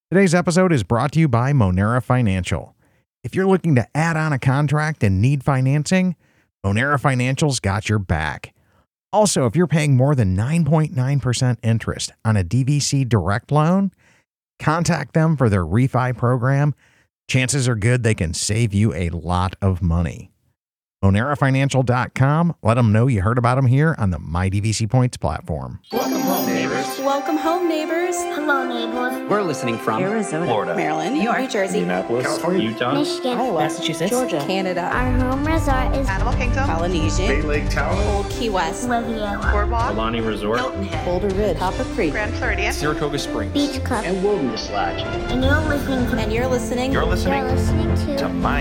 Today's episode is brought to you by Monera Financial. If you're looking to add on a contract and need financing, Monera Financial's got your back. Also, if you're paying more than 9.9% interest on a DVC direct loan, contact them for their refi program. Chances are good they can save you a lot of money. MoneraFinancial.com. Let them know you heard about them here on the MyDVC Points platform. Welcome home, neighbors. Welcome home, neighbors. Hello, neighbors. We're listening from Arizona, Florida, Maryland, New York, New Jersey, Indianapolis, California, Utah, Michigan, Iowa, Massachusetts, Georgia, Canada, Our home resort is Animal Kingdom, Polynesia, Bay Lake Tahoe, Old Key West, Riviera, Boardwalk, Alani Resort, Hilton Head, Boulder Ridge, Copper Creek, Grand Floridian, Saratoga Springs, Beach Club, and Wilderness Lodge. and you're listening to and you're listening You're listening to my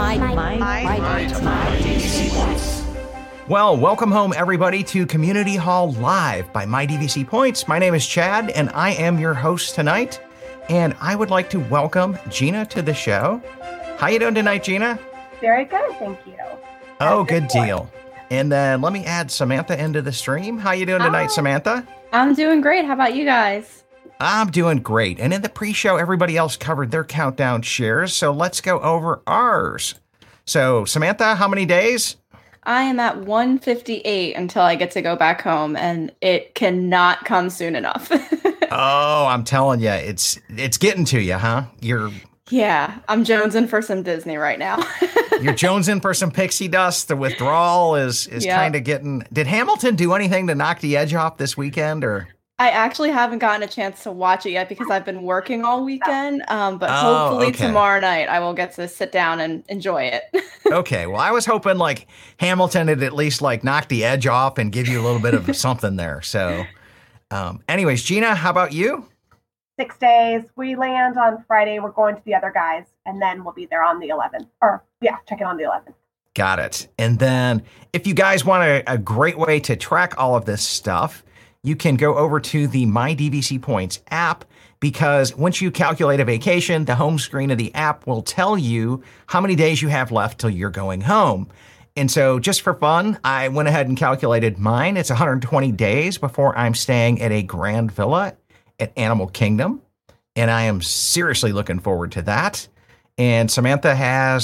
DVC Points. Well, welcome home, everybody, to Community Hall Live by MyDVC Points. My name is Chad, and I am your host tonight. And I would like to welcome Gina to the show. How you doing tonight, Gina? Very good, thank you. Oh, good deal. And then let me add Samantha into the stream. How you doing tonight, Samantha? I'm doing great. How about you guys? I'm doing great. And in the pre-show, everybody else covered their countdown shares. So let's go over ours. So Samantha, how many days? I am at 158 until I get to go back home, and it cannot come soon enough. Oh, I'm telling you, it's getting to you, huh? Yeah, I'm jonesing for some Disney right now. You're jonesing for some pixie dust. The withdrawal is Yep. kind of getting. Did Hamilton do anything to knock the edge off this weekend, or? I actually haven't gotten a chance to watch it yet because I've been working all weekend. But Oh, hopefully okay. tomorrow night I will get to sit down and enjoy it. Okay, well, I was hoping like Hamilton had at least like knocked the edge off and give you a little bit of something there. So, anyways, Gina, how about you? 6 days. We land on Friday. We're going to the other guys, and then we'll be there on the 11th. Check in on the 11th. Got it. And then if you guys want a great way to track all of this stuff, you can go over to the MyDVC Points app, because once you calculate a vacation, the home screen of the app will tell you how many days you have left till you're going home. And so just for fun, I went ahead and calculated mine. It's 120 days before I'm staying at a grand villa at Animal Kingdom. And I am seriously looking forward to that. And Samantha has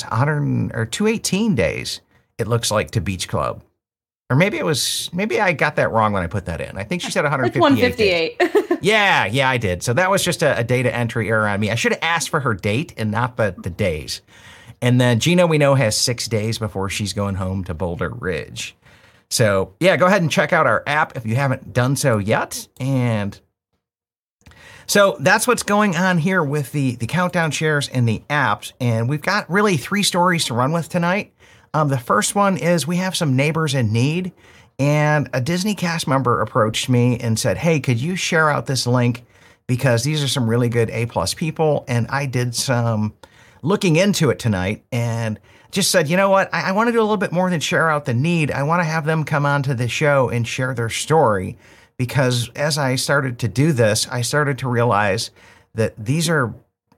218 days, it looks like, to Beach Club. Or maybe I got that wrong when I put that in. I think she said 158. It's 158. Yeah, I did. So that was just a data entry error on me. I should have asked for her date and not the days. And then Gina, we know, has 6 days before she's going home to Boulder Ridge. So yeah, go ahead and check out our app if you haven't done so yet. And so that's what's going on here with the countdown shares and the apps. And we've got really 3 stories to run with tonight. The first one is we have some neighbors in need, and a Disney cast member approached me and said, hey, could you share out this link? Because these are some really good A+ people. And I did some looking into it tonight and just said, you know what? I want to do a little bit more than share out the need. I want to have them come onto the show and share their story. Because as I started to do this, I started to realize that these are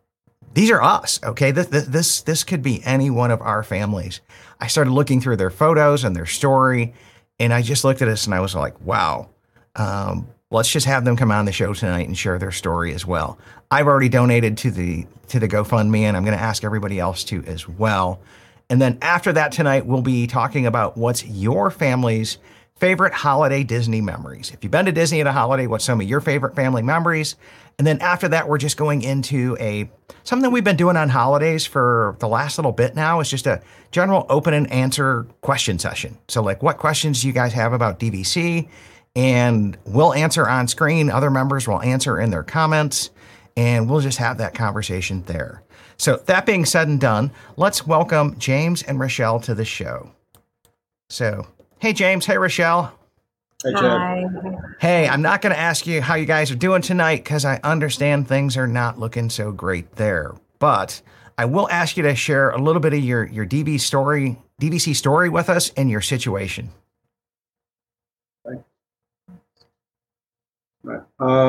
us, okay? This could be any one of our families. I started looking through their photos and their story, and I just looked at this and I was like, wow, let's just have them come on the show tonight and share their story as well. I've already donated to the GoFundMe, and I'm going to ask everybody else to as well. And then after that tonight, we'll be talking about what's your family's favorite holiday Disney memories. If you've been to Disney at a holiday, what's some of your favorite family memories? And then after that, we're just going into something we've been doing on holidays for the last little bit now. Is just a general open and answer question session. So like, what questions do you guys have about DVC? And we'll answer on screen. Other members will answer in their comments, and we'll just have that conversation there. So that being said and done, let's welcome James and Rochelle to the show. So, hey, James. Hey, Rochelle. Hey, Chad. Hi. Hey, I'm not going to ask you how you guys are doing tonight because I understand things are not looking so great there. But I will ask you to share a little bit of your DVC story with us and your situation. Right.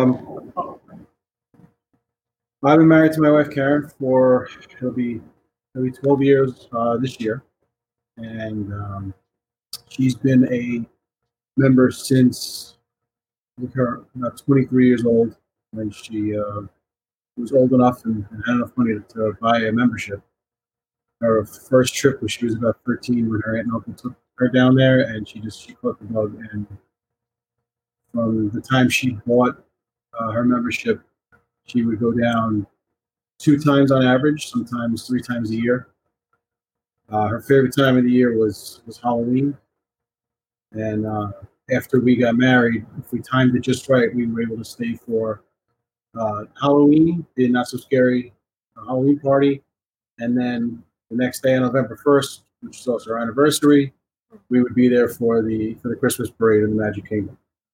I've been married to my wife Karen for it'll be 12 years this year, and she's been a member since her about 23 years old when she was old enough and had enough money to buy a membership. Her first trip when she was about 13, when her aunt and uncle took her down there, and she caught the bug. And from the time she bought her membership, she would go down 2 times on average, sometimes 3 times a year. Her favorite time of the year was Halloween. And after we got married, if we timed it just right, we were able to stay for Halloween, the Not So Scary Halloween party. And then the next day on November 1st, which is also our anniversary, we would be there for the Christmas parade in the Magic Kingdom.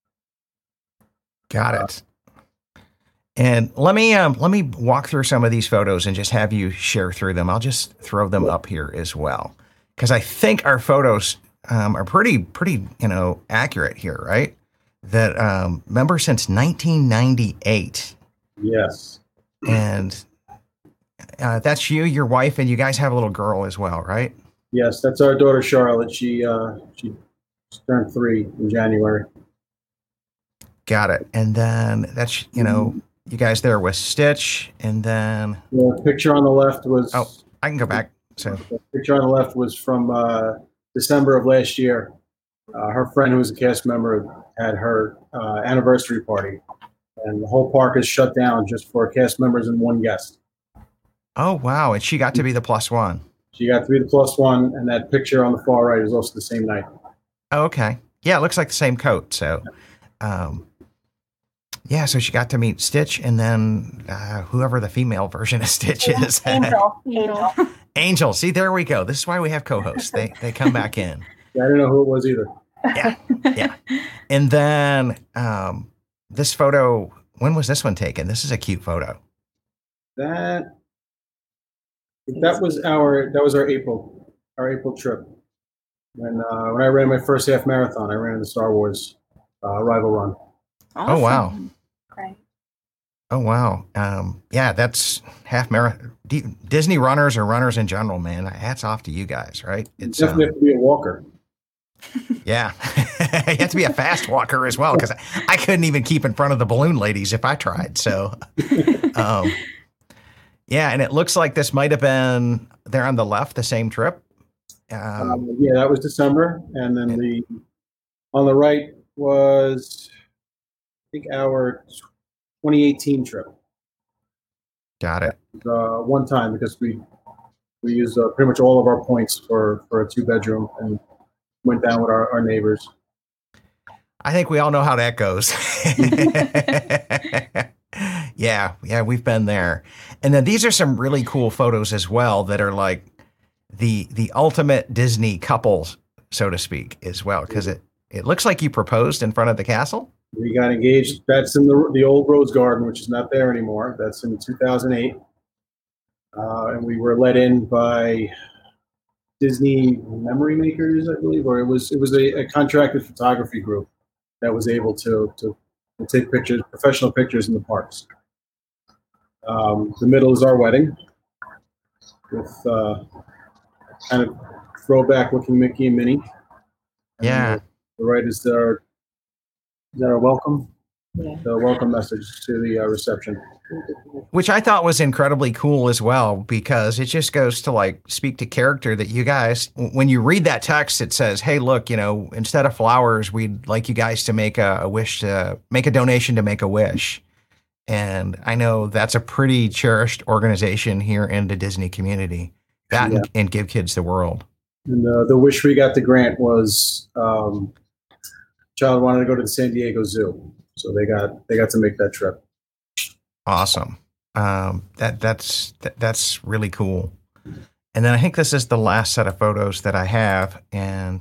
Got it. And let me walk through some of these photos and just have you share through them. I'll just throw them up here as well, because I think our photos are pretty accurate here, right? That member since 1998. Yes. And that's you, your wife, and you guys have a little girl as well, right? Yes, that's our daughter Charlotte. She turned 3 in January. Got it. And then that's you guys there with Stitch, and then the picture on the left was. Oh, I can go back. So the picture on the left was from December of last year. Her friend, who was a cast member, had her anniversary party, and the whole park is shut down just for cast members and 1 guest. Oh wow! And she got to be the +1. She got to be the +1, and that picture on the far right is also the same night. Oh, okay. Yeah, it looks like the same coat. So, yeah, so she got to meet Stitch, and then whoever the female version of Stitch is. Angel. Angel. See, there we go. This is why we have co-hosts. They come back in. Yeah, I didn't know who it was either. Yeah. And then this photo, when was this one taken? This is a cute photo. That was our April trip. When I ran my first half marathon, I ran the Star Wars Rival Run. Awesome. Oh wow. Great. Oh wow. Yeah, that's half marathon. Disney runners or runners in general, man. Hats off to you guys, right? It's definitely have to be a walker. Yeah, you have to be a fast walker as well, because I couldn't even keep in front of the balloon ladies if I tried. So, yeah, and it looks like this might have been there on the left, the same trip. Yeah, that was December, and then on the right was, I think, our 2018 trip. Got it. One time, because we used pretty much all of our points for a 2-bedroom and went down with our neighbors. I think we all know how that goes. Yeah, we've been there. And then these are some really cool photos as well that are like the ultimate Disney couple, so to speak, as well, because it looks like you proposed in front of the castle. We got engaged. That's in the old Rose Garden, which is not there anymore. That's in 2008. And we were let in by Disney Memory Makers, I believe, or it was a contracted photography group that was able to take pictures, professional pictures in the parks. The middle is our wedding with kind of throwback looking Mickey and Minnie. Yeah. The right is our welcome. Yeah. The welcome message to the reception. Which I thought was incredibly cool as well, because it just goes to like speak to character that you guys, when you read that text, it says, hey, look, instead of flowers, we'd like you guys to make a wish, to make a donation to Make-A-Wish. And I know that's a pretty cherished organization here in the Disney community, and Give Kids the World. And the wish we got the grant was child wanted to go to the San Diego Zoo. So they got to make that trip. Awesome. That's really cool. And then I think this is the last set of photos that I have, and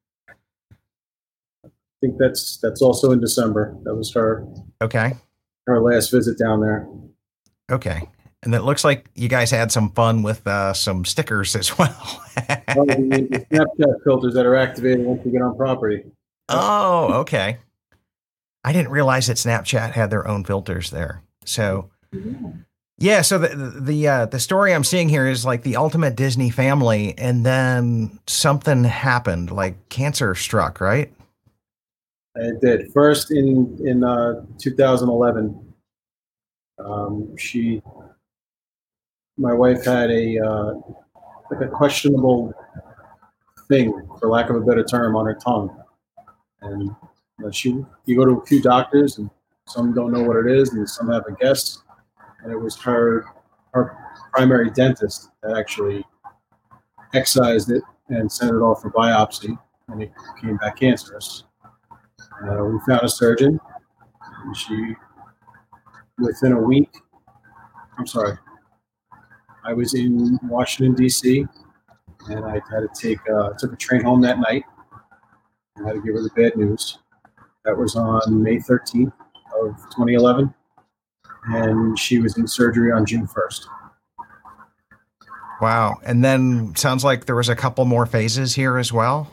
I think that's also in December. That was her last visit down there. Okay. And it looks like you guys had some fun with some stickers as well. The Snapchat filters that are activated once we get on property. Oh, okay. I didn't realize that Snapchat had their own filters there. So, yeah. So the story I'm seeing here is like the ultimate Disney family, and then something happened, like cancer struck, right? It did. First in 2011, My wife had like a questionable thing, for lack of a better term, on her tongue, and you go to a few doctors, and some don't know what it is, and some have a guess, and it was her primary dentist that actually excised it and sent it off for biopsy, and it came back cancerous. We found a surgeon, and within a week, I was in Washington, D.C., and I had to took a train home that night. I had to give her the bad news. That was on May 13th of 2011, and she was in surgery on June 1st. Wow. And then sounds like there was a couple more phases here as well.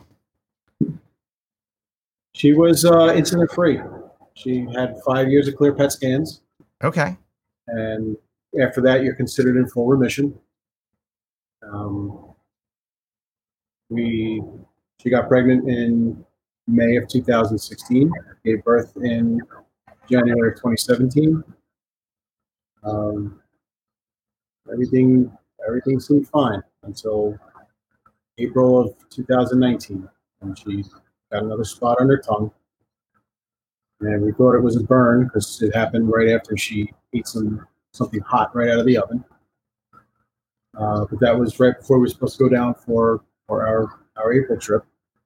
She was incident free. She had 5 years of clear PET scans. Okay. And after that, you're considered in full remission. She got pregnant in May of 2016, gave birth in January of 2017. Everything seemed fine until April of 2019, when she got another spot on her tongue. And we thought it was a burn because it happened right after she ate something hot right out of the oven. But that was right before we were supposed to go down for our April trip.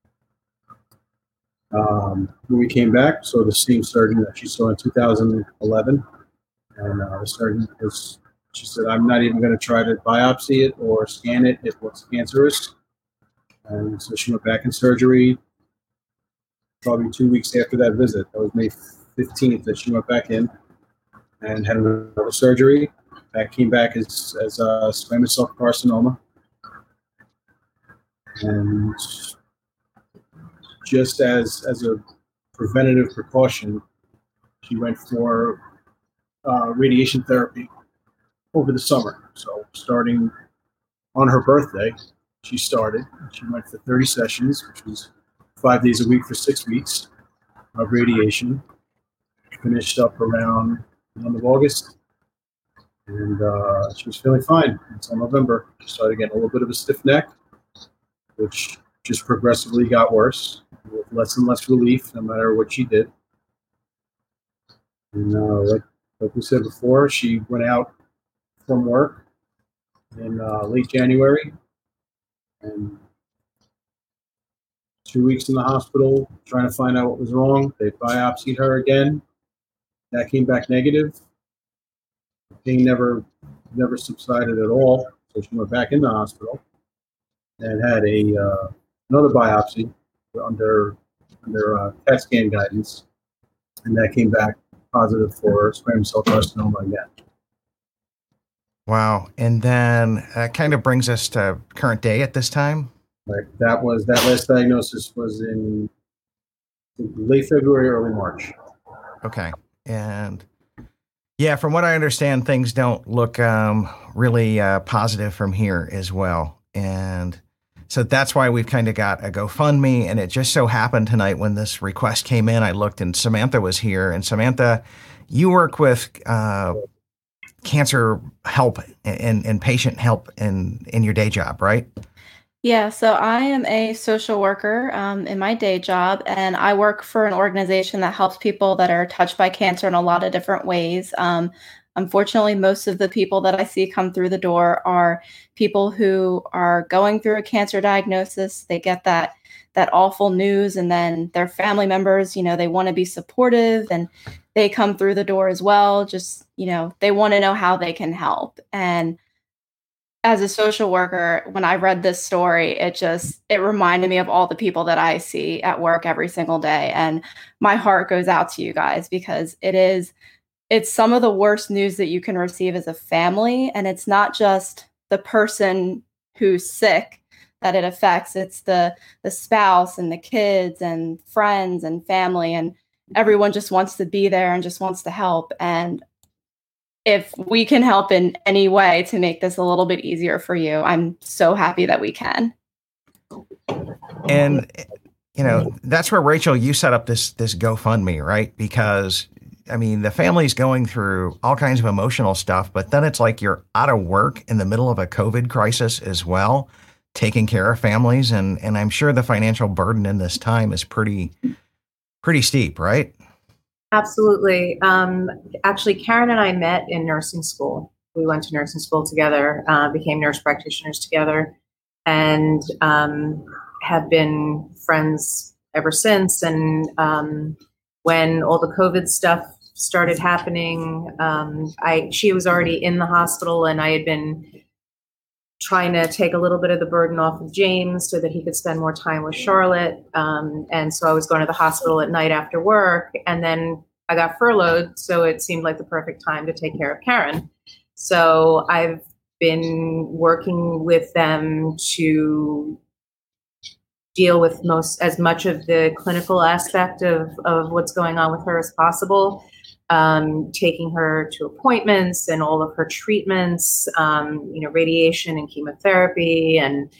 When we came back, so the same surgeon that she saw in 2011, and the surgeon she said, "I'm not even going to try to biopsy it or scan it. It looks cancerous." And so she went back in surgery probably 2 weeks after that visit. That was May 15th that she went back in and had another surgery. That came back as squamous cell carcinoma. And just as a preventative precaution, she went for radiation therapy over the summer. So starting on her birthday, she went for 30 sessions, which was 5 days a week for 6 weeks of radiation. Finished up around the end of August, and she was feeling fine until November. She started getting a little bit of a stiff neck, which just progressively got worse, with less and less relief no matter what she did. And like we said before, she went out from work in late January, and 2 weeks in the hospital trying to find out what was wrong. They biopsied her again. That came back negative. The pain never subsided at all. So she went back in the hospital and had another biopsy under CAT scan guidance, and that came back positive for squamous cell carcinoma again. Wow. And then that kind of brings us to current day at this time. Right. That last diagnosis was in late February, early March. Okay. And yeah, from what I understand, things don't look really positive from here as well. And so that's why we've kind of got a GoFundMe. And it just so happened tonight when this request came in, I looked and Samantha was here. And Samantha, you work with cancer help and patient help in your day job, right? Yeah, so I am a social worker in my day job, and I work for an organization that helps people that are touched by cancer in a lot of different ways. Unfortunately, most of the people that I see come through the door are people who are going through a cancer diagnosis. They get that awful news, and then their family members, they want to be supportive, and they come through the door as well. Just, they want to know how they can help. And as a social worker, when I read this story, it reminded me of all the people that I see at work every single day. And my heart goes out to you guys, because it's some of the worst news that you can receive as a family. And it's not just the person who's sick that it affects. It's the spouse and the kids and friends and family, and everyone just wants to be there and just wants to help. And if we can help in any way to make this a little bit easier for you, I'm so happy that we can. And, that's where, Rachel, you set up this GoFundMe, right? Because I mean, the family's going through all kinds of emotional stuff, but then it's like you're out of work in the middle of a COVID crisis as well, taking care of families. And I'm sure the financial burden in this time is pretty steep, right? Absolutely. Actually, Karen and I met in nursing school. We went to nursing school together, became nurse practitioners together, and have been friends ever since. And when all the COVID stuff started happening, she was already in the hospital, and I had been trying to take a little bit of the burden off of James so that he could spend more time with Charlotte. And so I was going to the hospital at night after work, and then I got furloughed. So it seemed like the perfect time to take care of Karen. So I've been working with them to deal with as much of the clinical aspect of what's going on with her as possible. Taking her to appointments and all of her treatments, radiation and chemotherapy, and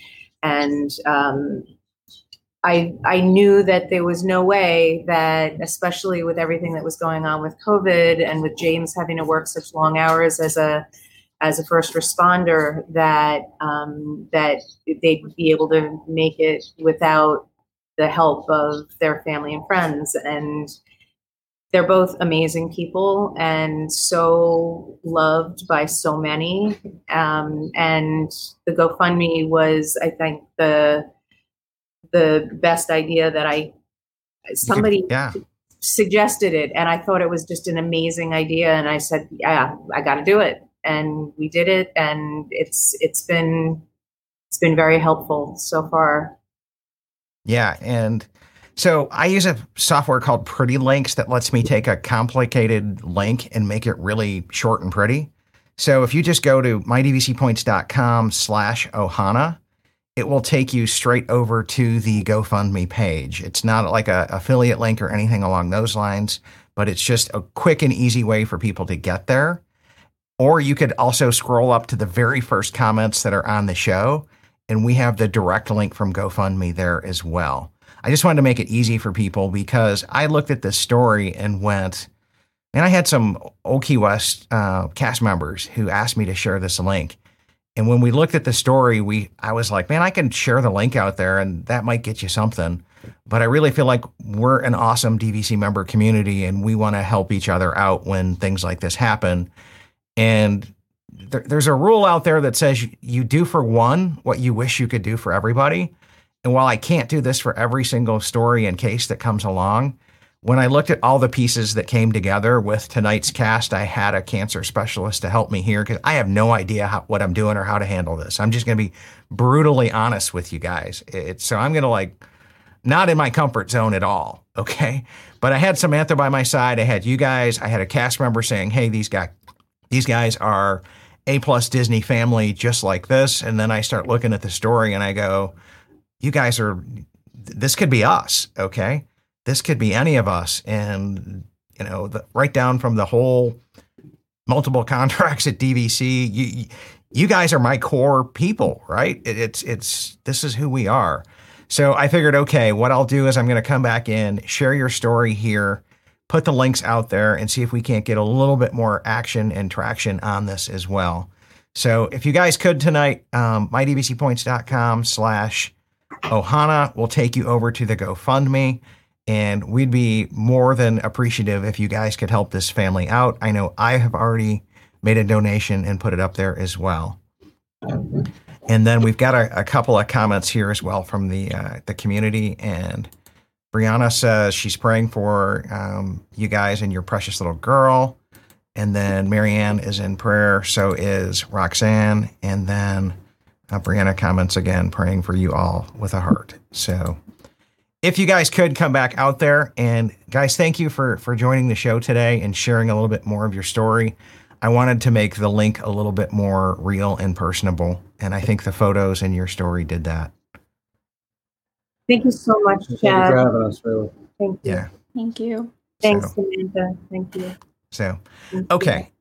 I knew that there was no way that, especially with everything that was going on with COVID and with James having to work such long hours as a first responder, that they'd be able to make it without the help of their family and friends. And they're both amazing people and so loved by so many. And the GoFundMe was, I think, the best idea that somebody suggested it. And I thought it was just an amazing idea. And I said, yeah, I got to do it. And we did it. And it's been very helpful so far. Yeah. And so I use a software called Pretty Links that lets me take a complicated link and make it really short and pretty. So if you just go to mydvcpoints.com/Ohana, it will take you straight over to the GoFundMe page. It's not like a affiliate link or anything along those lines, but it's just a quick and easy way for people to get there. Or you could also scroll up to the very first comments that are on the show, and we have the direct link from GoFundMe there as well. I just wanted to make it easy for people because I looked at this story and went, and I had some Old Key West cast members who asked me to share this link. And when we looked at the story, I was like, man, I can share the link out there and that might get you something. But I really feel like we're an awesome DVC member community and we want to help each other out when things like this happen. And there's a rule out there that says you do for one what you wish you could do for everybody. And while I can't do this for every single story and case that comes along, when I looked at all the pieces that came together with tonight's cast, I had a cancer specialist to help me here because I have no idea what I'm doing or how to handle this. I'm just going to be brutally honest with you guys. So I'm going to not in my comfort zone at all. Okay. But I had Samantha by my side. I had you guys. I had a cast member saying, hey, these guys are A+ Disney family just like this. And then I start looking at the story and I go, you guys this could be us, okay? This could be any of us. And, right down from the whole multiple contracts at DVC, you guys are my core people, right? This is who we are. So I figured, okay, what I'll do is I'm going to come back in, share your story here, put the links out there and see if we can't get a little bit more action and traction on this as well. So if you guys could tonight, mydvcpoints.com/Ohana will take you over to the GoFundMe, and we'd be more than appreciative if you guys could help this family out. I know I have already made a donation and put it up there as well. And then we've got a couple of comments here as well from the community. And Brianna says she's praying for you guys and your precious little girl. And then Marianne is in prayer. So is Roxanne. And then Brianna comments again, praying for you all with a heart. So if you guys could come back out there, and guys, thank you for joining the show today and sharing a little bit more of your story. I wanted to make the link a little bit more real and personable. And I think the photos in your story did that. Thank you so much, Thank you Chad. for having us, really. Thank you. Yeah. Thank you. Thanks, Samantha. Thank you. So, okay.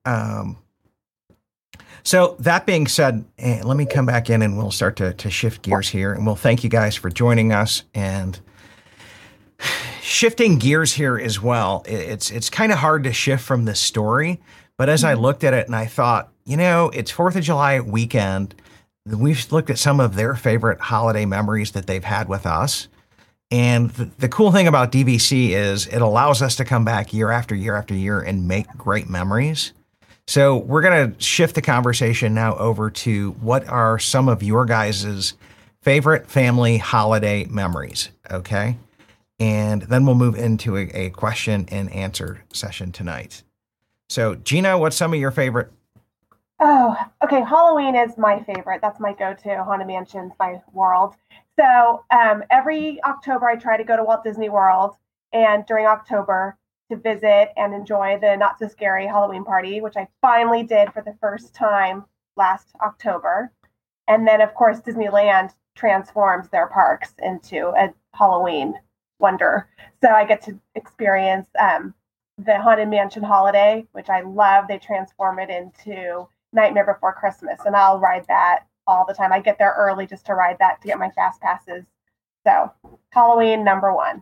So that being said, let me come back in and we'll start to shift gears here, and we'll thank you guys for joining us. And shifting gears here as well, it's kind of hard to shift from this story. But as I looked at it and I thought, it's 4th of July weekend. We've looked at some of their favorite holiday memories that they've had with us. And the cool thing about DVC is it allows us to come back year after year after year and make great memories. So we're going to shift the conversation now over to what are some of your guys' favorite family holiday memories, okay? And then we'll move into a question and answer session tonight. So Gina, what's some of your favorite? Oh, okay. Halloween is my favorite. That's my go-to. Haunted Mansion's my world. So every October, I try to go to Walt Disney World, and during October to visit and enjoy the Not So Scary Halloween party, which I finally did for the first time last October. And then, of course, Disneyland transforms their parks into a Halloween wonder. So I get to experience the Haunted Mansion holiday, which I love. They transform it into Nightmare Before Christmas, and I'll ride that all the time. I get there early just to ride that to get my fast passes. So Halloween, number one.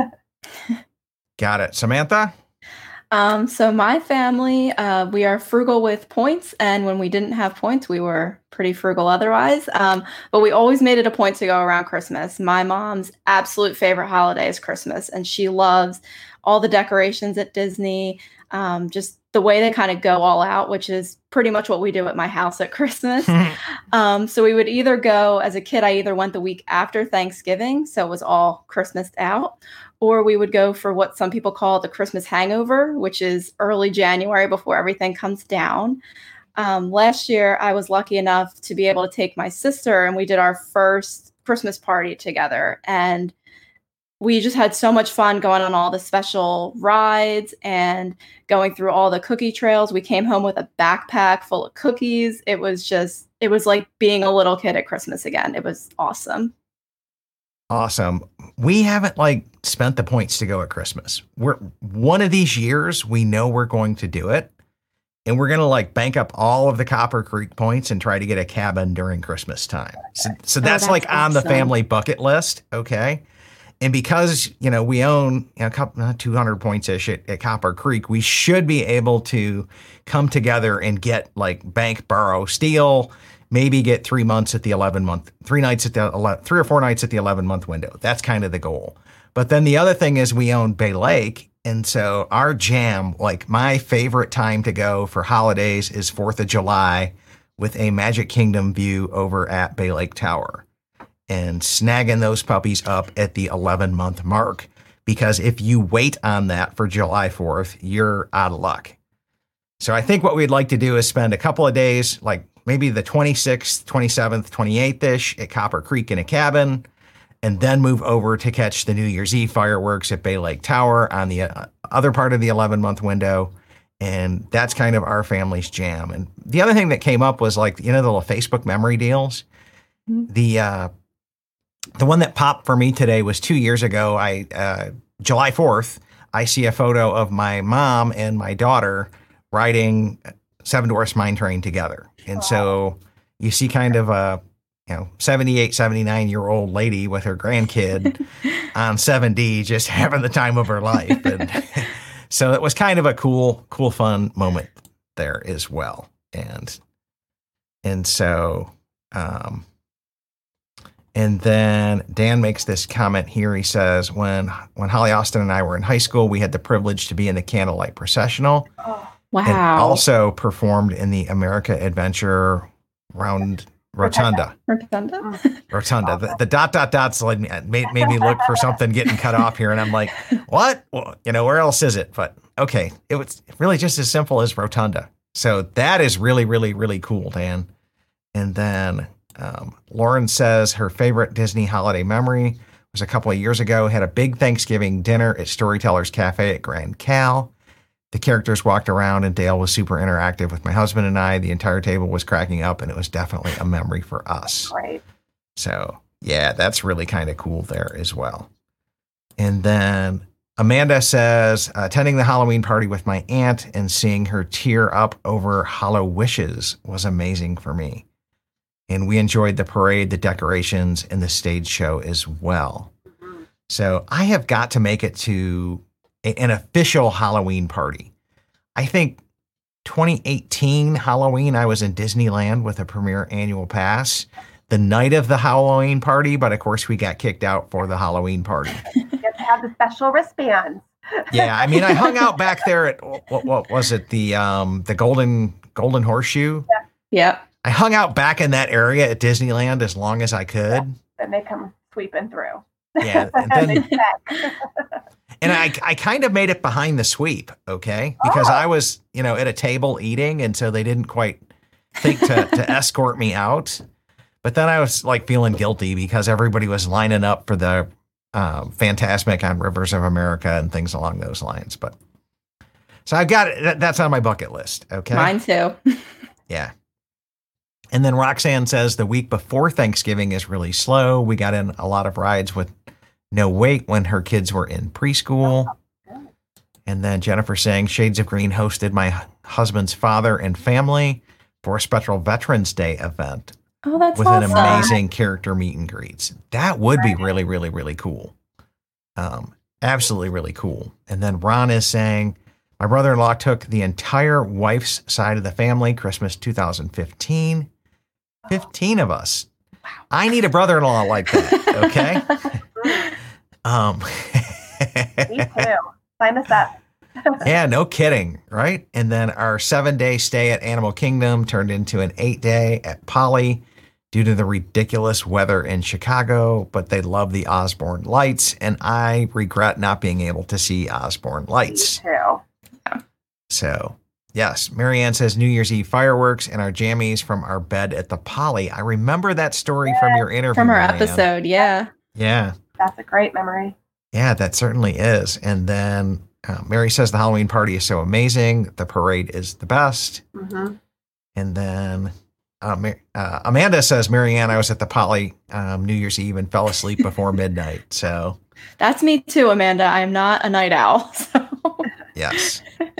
Got it. Samantha? So my family, we are frugal with points, and when we didn't have points, we were pretty frugal otherwise. But we always made it a point to go around Christmas. My mom's absolute favorite holiday is Christmas, and she loves all the decorations at Disney, just the way they kind of go all out, which is pretty much what we do at my house at Christmas. So we would either go, as a kid, I either went the week after Thanksgiving, so it was all Christmased out, or we would go for what some people call the Christmas hangover, which is early January before everything comes down. Last year, I was lucky enough to be able to take my sister, and we did our first Christmas party together. And we just had so much fun going on all the special rides and going through all the cookie trails. We came home with a backpack full of cookies. It was like being a little kid at Christmas again. It was awesome. Awesome. We haven't spent the points to go at Christmas. We're one of these years, we know we're going to do it. And we're going to bank up all of the Copper Creek points and try to get a cabin during Christmas time. So that's on the family bucket list. Okay. And because, we own a couple, 200 points-ish at Copper Creek, we should be able to come together and get bank, borrow, steal, maybe get 3 months at the 11-month, 3 or 4 nights at the 11-month window. That's kind of the goal. But then the other thing is we own Bay Lake. And so our jam, my favorite time to go for holidays is 4th of July with a Magic Kingdom view over at Bay Lake Tower. And snagging those puppies up at the 11-month mark. Because if you wait on that for July 4th, you're out of luck. So I think what we'd like to do is spend a couple of days, maybe the 26th, 27th, 28th-ish at Copper Creek in a cabin, and then move over to catch the New Year's Eve fireworks at Bay Lake Tower on the other part of the 11-month window. And that's kind of our family's jam. And the other thing that came up was the little Facebook memory deals. The one that popped for me today was 2 years ago. July 4th, I see a photo of my mom and my daughter riding Seven Dwarfs Mine Train together. And so you see kind of a 78, 79-year-old lady with her grandkid on 7D just having the time of her life. And so it was kind of a cool, fun moment there as well. And so and then Dan makes this comment here. He says, when Holly Austin and I were in high school, we had the privilege to be in the candlelight processional. Oh, wow. And also performed in the America Adventure Round Rotunda. Rotunda. The dots made me look for something getting cut off here. And I'm like, what? Well, where else is it? But okay, it was really just as simple as Rotunda. So that is really, really, really cool, Dan. And then Lauren says her favorite Disney holiday memory was a couple of years ago. Had a big Thanksgiving dinner at Storytellers Cafe at Grand Cal. The characters walked around and Dale was super interactive with my husband and I. The entire table was cracking up and it was definitely a memory for us. Right. So yeah, that's really kind of cool there as well. And then Amanda says, attending the Halloween party with my aunt and seeing her tear up over Hollow Wishes was amazing for me. And we enjoyed the parade, the decorations, and the stage show as well. So I have got to make it to an official Halloween party. I think 2018 Halloween, I was in Disneyland with a premier annual pass the night of the Halloween party, but of course we got kicked out for the Halloween party. You have to have the special wristbands. Yeah, I mean, I hung out back there at what was it, the Golden Horseshoe? Yep. I hung out back in that area at Disneyland as long as I could. Then they come sweeping through. Yeah, and They then check. and I kind of made it behind the sweep, okay, because I was at a table eating, and so they didn't quite think to escort me out. But then I was like feeling guilty because everybody was lining up for the Fantasmic on Rivers of America and things along those lines. But so I've got it. That's on my bucket list. Okay. Mine too. Yeah. And then Roxanne says the week before Thanksgiving is really slow. We got in a lot of rides with no wait when her kids were in preschool. And then Jennifer saying Shades of Green hosted my husband's father and family for a special Veterans Day event. Oh, that's with awesome. an amazing character meet and greets. That would be really, really, really cool. Absolutely really cool. And then Ron is saying, my brother-in-law took the entire wife's side of the family, Christmas 2015. 15 of us. Wow. I need a brother-in-law like that, okay? Me too. Sign us up. Yeah, no kidding, right? And then our 7-day stay at Animal Kingdom turned into an 8-day at Poly due to the ridiculous weather in Chicago, but they love the Osborne lights, and I regret not being able to see Osborne lights. Me too. So, yes, Marianne says New Year's Eve fireworks and our jammies from our bed at the Poly. I remember that story from your interview. From our Marianne. episode, yeah. Yeah. That's a great memory. Yeah, that certainly is. And then Mary says the Halloween party is so amazing. The parade is the best. Mm-hmm. And then Amanda says, Marianne, I was at the Poly New Year's Eve and fell asleep before midnight. So That's me too, Amanda. I am not a night owl. So. yes.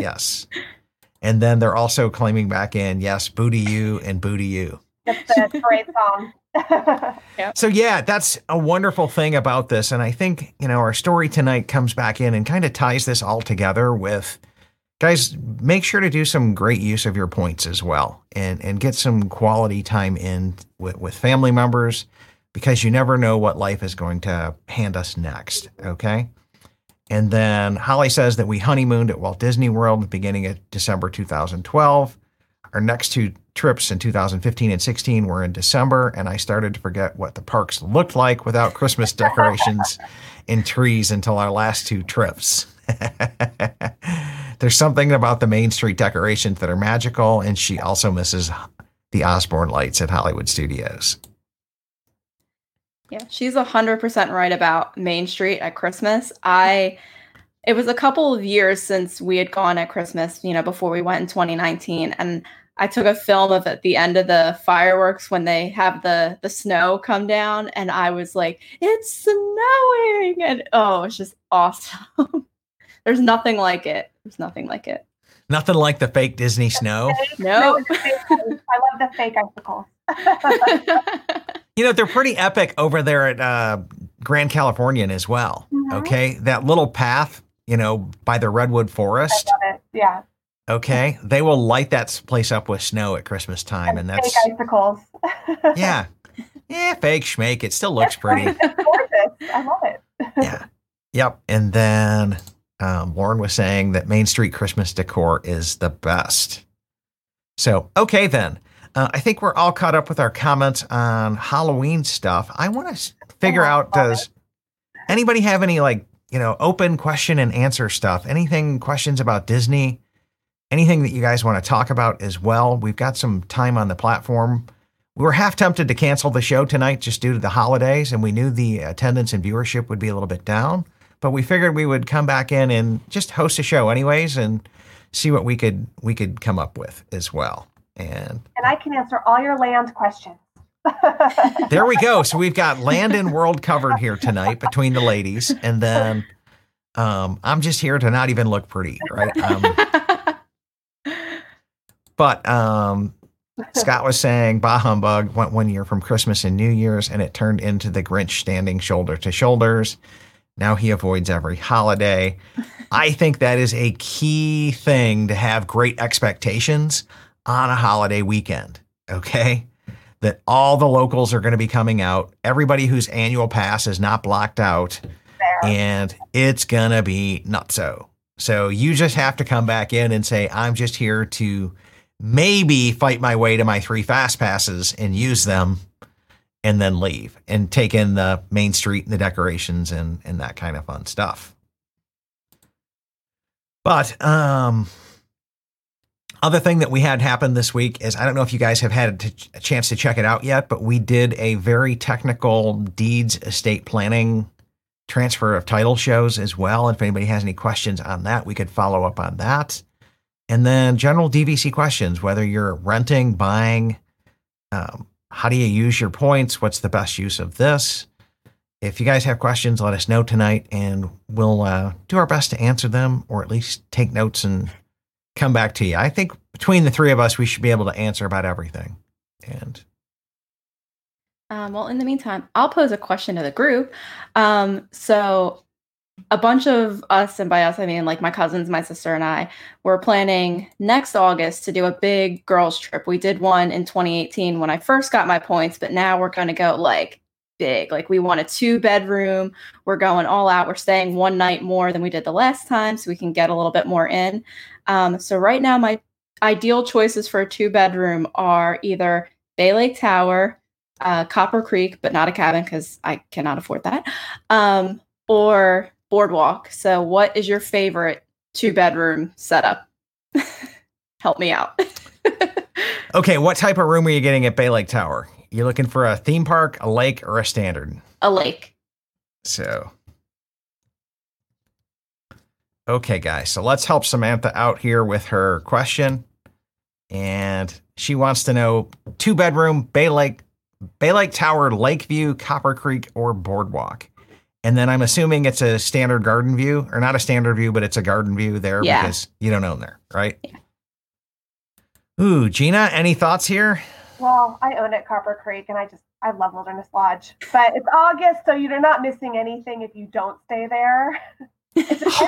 And then they're also claiming back in, yes, booty you and booty you. That's the parade song. So yeah, that's a wonderful thing about this. And I think, our story tonight comes back in and kind of ties this all together with, guys, make sure to do some great use of your points as well and get some quality time in with family members, because you never know what life is going to hand us next. Okay. And then Holly says that we honeymooned at Walt Disney World beginning of December 2012. Our next two trips in 2015 and 16 were in December, and I started to forget what the parks looked like without Christmas decorations and trees until our last two trips. There's something about the Main Street decorations that are magical, and she also misses the Osborne lights at Hollywood Studios. Yeah, she's 100% right about Main Street at Christmas. It was a couple of years since we had gone at Christmas, before we went in 2019. And I took a film of at the end of the fireworks when they have the snow come down. And I was like, it's snowing. And it's just awesome. There's nothing like it. Nothing like the fake Disney snow. No. I love the fake icicles. They're pretty epic over there at Grand Californian as well. Mm-hmm. Okay. That little path, by the Redwood Forest. I love it. Yeah. Okay. They will light that place up with snow at Christmas time. And that's fake icicles. Yeah. Yeah. Fake schmake. It still looks pretty. It's gorgeous. I love it. Yeah. Yep. And then Lauren was saying that Main Street Christmas decor is the best. So, okay, then. I think we're all caught up with our comments on Halloween stuff. I want to figure out, does anybody have any open question and answer stuff? Questions about Disney? Anything that you guys want to talk about as well? We've got some time on the platform. We were half tempted to cancel the show tonight just due to the holidays, and we knew the attendance and viewership would be a little bit down, but we figured we would come back in and just host a show anyways and see what we could come up with as well. And I can answer all your land questions. There we go. So we've got land and world covered here tonight between the ladies. And then I'm just here to not even look pretty, right? But Scott was saying Bah Humbug went one year from Christmas and New Year's, and it turned into the Grinch standing shoulder to shoulders. Now he avoids every holiday. I think that is a key thing to have great expectations on a holiday weekend, okay? That all the locals are going to be coming out. Everybody whose annual pass is not blocked out. And it's going to be nutso. So you just have to come back in and say, I'm just here to maybe fight my way to my 3 fast passes and use them and then leave and take in the main street and the decorations and that kind of fun stuff. But other thing that we had happen this week is, I don't know if you guys have had a chance to check it out yet, but we did a very technical deeds estate planning transfer of title shows as well. If anybody has any questions on that, we could follow up on that. And then general DVC questions, whether you're renting, buying, how do you use your points? What's the best use of this? If you guys have questions, let us know tonight, and we'll do our best to answer them, or at least take notes and come back to you. I think between the 3 of us, we should be able to answer about everything. And well, in the meantime, I'll pose a question to the group. So a bunch of us, and by us, I mean like my cousins, my sister, and I, were planning next August to do a big girls trip. We did one in 2018 when I first got my points, but now we're going to go like big. Like we want a 2-bedroom. We're going all out. We're staying one night more than we did the last time, so we can get a little bit more in. So right now, my ideal choices for a 2-bedroom are either Bay Lake Tower, Copper Creek, but not a cabin because I cannot afford that, or Boardwalk. So what is your favorite 2-bedroom setup? Help me out. okay, what type of room are you getting at Bay Lake Tower? You looking for a theme park, a lake, or a standard? A lake. So, okay, guys. So let's help Samantha out here with her question. And she wants to know 2-bedroom, Bay Lake Tower, Lakeview, Copper Creek, or Boardwalk. And then I'm assuming it's a standard garden view, or not a standard view, but it's a garden view there because you don't own there, right? Yeah. Ooh, Gina, any thoughts here? Well, I own at Copper Creek, and I love Wilderness Lodge. But it's August, so you're not missing anything if you don't stay there. It's a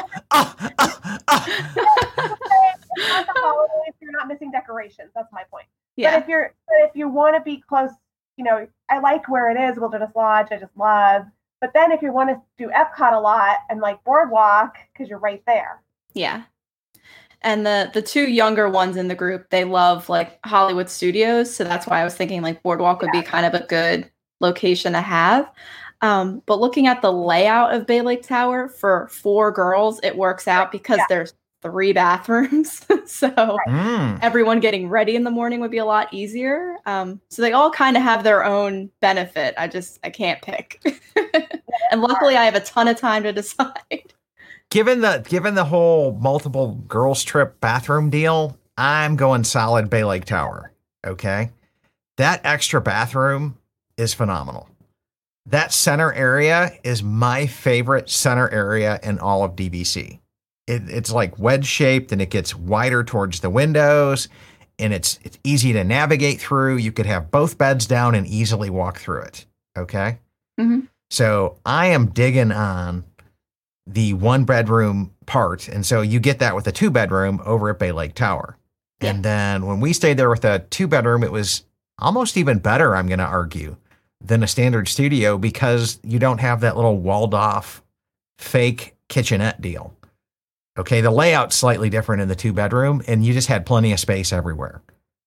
holidays, you're not missing decorations. That's my point. Yeah. But if you want to be close, I like where it is, Wilderness Lodge. I just love. But then if you want to do Epcot a lot and like Boardwalk, because you're right there. Yeah. And the 2 younger ones in the group, they love like Hollywood Studios. So that's why I was thinking like Boardwalk would be kind of a good location to have. But looking at the layout of Bay Lake Tower for 4 girls, it works out because there's 3 bathrooms. So everyone getting ready in the morning would be a lot easier. So they all kind of have their own benefit. I can't pick. And luckily I have a ton of time to decide. Given the whole multiple girls trip bathroom deal, I'm going solid Bay Lake Tower. Okay. That extra bathroom is phenomenal. That center area is my favorite center area in all of DVC. It's like wedge shaped, and it gets wider towards the windows, and it's easy to navigate through. You could have both beds down and easily walk through it. Okay. Mm-hmm. So I am digging on the 1-bedroom part. And so you get that with a 2-bedroom over at Bay Lake Tower. Yeah. And then when we stayed there with a 2-bedroom, it was almost even better, I'm going to argue, than a standard studio, because you don't have that little walled off fake kitchenette deal. Okay. The layout's slightly different in the 2-bedroom, and you just had plenty of space everywhere.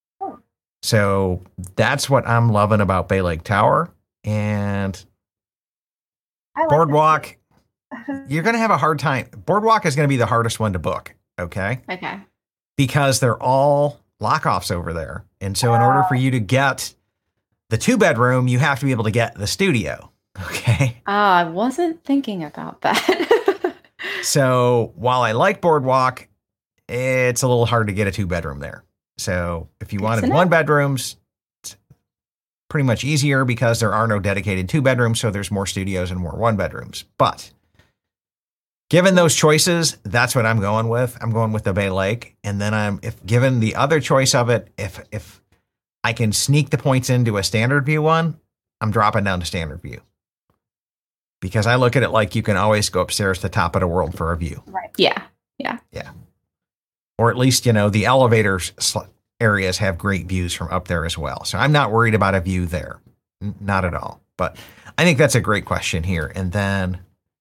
So that's what I'm loving about Bay Lake Tower. And Boardwalk, you're going to have a hard time. Boardwalk is going to be the hardest one to book. Okay. Okay. Because they're all lockoffs over there. And so in order for you to get the 2-bedroom, you have to be able to get the studio. Okay. I wasn't thinking about that. So while I like Boardwalk, it's a little hard to get a 2-bedroom there. So if you wanted 1-bedrooms, it's pretty much easier because there are no dedicated 2-bedrooms. So there's more studios and more 1-bedrooms. But given those choices, that's what I'm going with. I'm going with the Bay Lake. And then if given the other choice of it, if I can sneak the points into a standard view one, I'm dropping down to standard view. because I look at it like you can always go upstairs to the top of the world for a view. Right. Yeah. Or at least, the elevators areas have great views from up there as well. So I'm not worried about a view there. Not at all. But I think that's a great question here. And then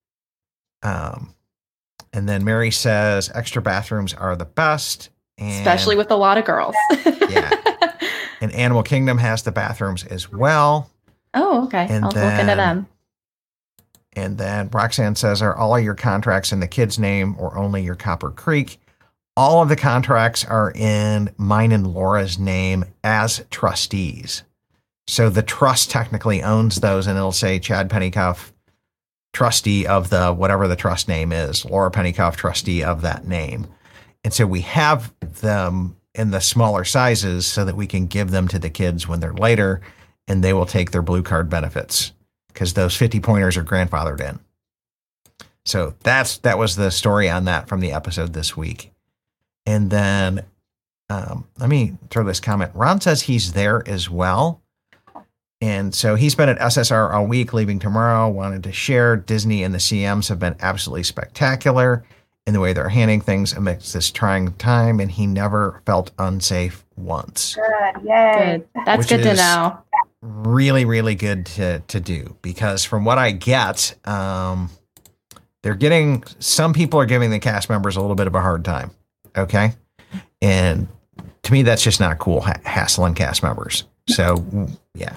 Mary says extra bathrooms are the best. And, Especially with a lot of girls. Yeah. And Animal Kingdom has the bathrooms as well. Oh, okay. And I'll look into them. And then Roxanne says, are all of your contracts in the kid's name or only your Copper Creek? All of the contracts are in mine and Laura's name as trustees. So the trust technically owns those, and it'll say Chad Pennycuff, trustee of the whatever the trust name is, Laura Pennycuff, trustee of that name. And so we have them in the smaller sizes so that we can give them to the kids when they're later, and they will take their blue card benefits because those 50 pointers are grandfathered in. So that was the story on that from the episode this week. And then let me throw this comment. Ron says he's there as well. And so he's been at SSR all week, leaving tomorrow. Wanted to share Disney and the CMs have been absolutely spectacular in the way they're handling things amidst this trying time. And he never felt unsafe once. Good. Yay. Good. That's Which good to is know. Really, really good to do, because from what I get, some people are giving the cast members a little bit of a hard time. Okay. And to me, that's just not cool, hassling cast members. So yeah.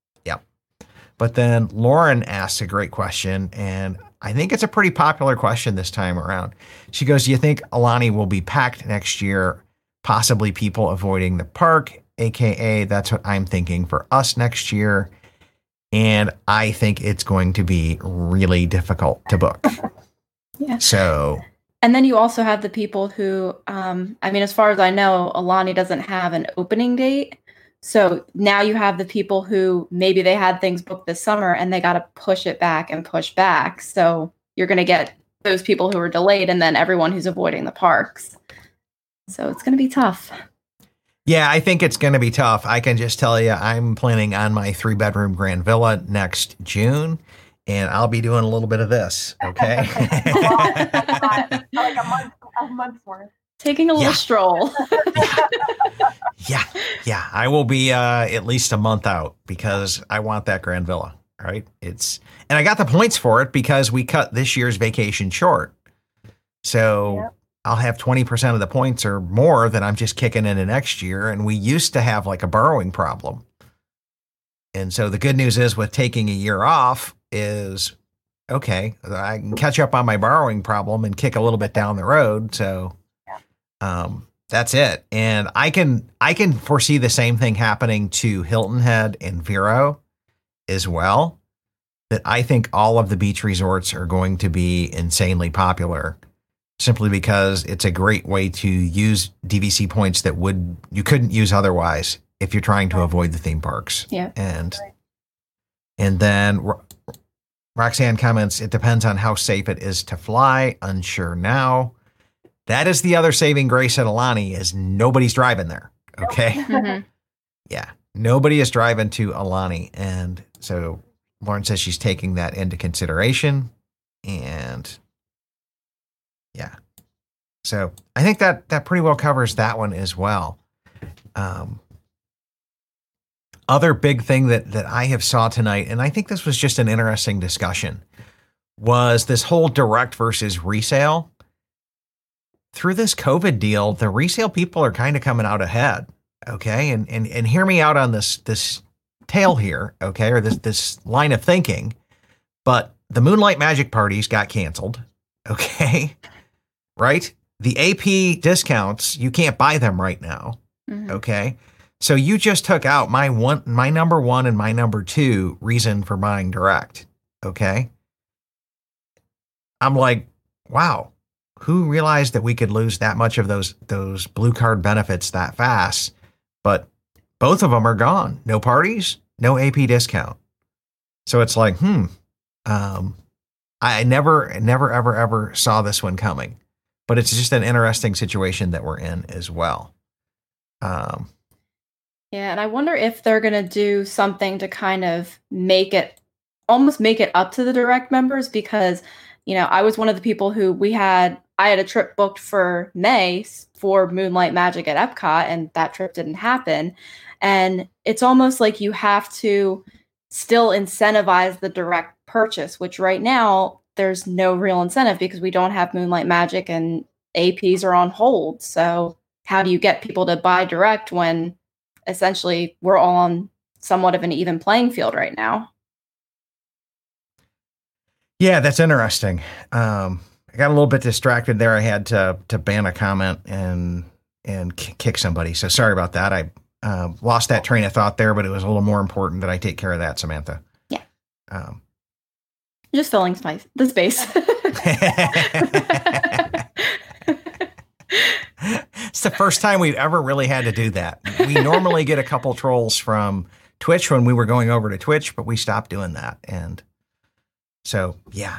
But then Lauren asks a great question, and I think it's a pretty popular question this time around. She goes, do you think Aulani will be packed next year? Possibly people avoiding the park, AKA that's what I'm thinking for us next year. And I think it's going to be really difficult to book. Yeah. So. And then you also have the people who, as far as I know, Aulani doesn't have an opening date. So now you have the people who maybe they had things booked this summer and they got to push it back and push back. So you're going to get those people who are delayed and then everyone who's avoiding the parks. So it's going to be tough. Yeah, I think it's going to be tough. I can just tell you, I'm planning on my 3-bedroom grand villa next June, and I'll be doing a little bit of this. Okay. Like a month's worth. Taking a little stroll. Yeah. I will be at least a month out because I want that grand villa. Right. And I got the points for it because we cut this year's vacation short. So I'll have 20% of the points or more that I'm just kicking into next year. And we used to have like a borrowing problem. And so the good news is with taking a year off is, okay, I can catch up on my borrowing problem and kick a little bit down the road. So that's it. And I can foresee the same thing happening to Hilton Head and Vero as well, that I think all of the beach resorts are going to be insanely popular simply because it's a great way to use DVC points that you couldn't use otherwise if you're trying to avoid the theme parks. Yeah. And then Roxanne comments, it depends on how safe it is to fly. Unsure now. That is the other saving grace at Aulani is nobody's driving there. Okay. Mm-hmm. Yeah. Nobody is driving to Aulani. And so Lauren says she's taking that into consideration. And yeah. So I think that pretty well covers that one as well. Other big thing that I have saw tonight, and I think this was just an interesting discussion, was this whole direct versus resale. Through this COVID deal, the resale people are kind of coming out ahead. Okay. And hear me out on this tale here. Okay. Or this line of thinking, but the Moonlight Magic parties got canceled. Okay. Right. The AP discounts, you can't buy them right now. Mm-hmm. Okay. So you just took out my number one and my number two reason for buying direct. Okay. I'm like, wow. Who realized that we could lose that much of those blue card benefits that fast? But both of them are gone. No parties, no AP discount. So it's like, I never, ever saw this one coming. But it's just an interesting situation that we're in as well. Yeah, and I wonder if they're going to do something to kind of make it almost make it up to the direct members because, I was one of the people who I had a trip booked for May for Moonlight Magic at Epcot, and that trip didn't happen. And it's almost like you have to still incentivize the direct purchase, which right now there's no real incentive because we don't have Moonlight Magic and APs are on hold. So how do you get people to buy direct when essentially we're all on somewhat of an even playing field right now? Yeah, that's interesting. I got a little bit distracted there. I had to ban a comment and kick somebody. So sorry about that. I lost that train of thought there, but it was a little more important that I take care of that, Samantha. Yeah. Just filling the space. It's the first time we've ever really had to do that. We normally get a couple trolls from Twitch when we were going over to Twitch, but we stopped doing that. And so, yeah.